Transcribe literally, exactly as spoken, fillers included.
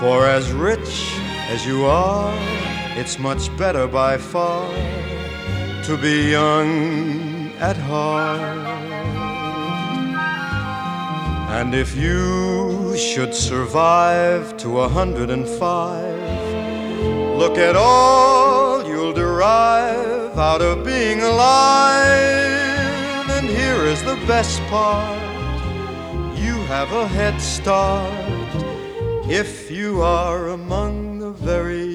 For as rich as you are, it's much better by far to be young at heart. And if you should survive to a hundred and five, look at all you'll derive out of being alive. And here is the best part, you have a head start if you are among the very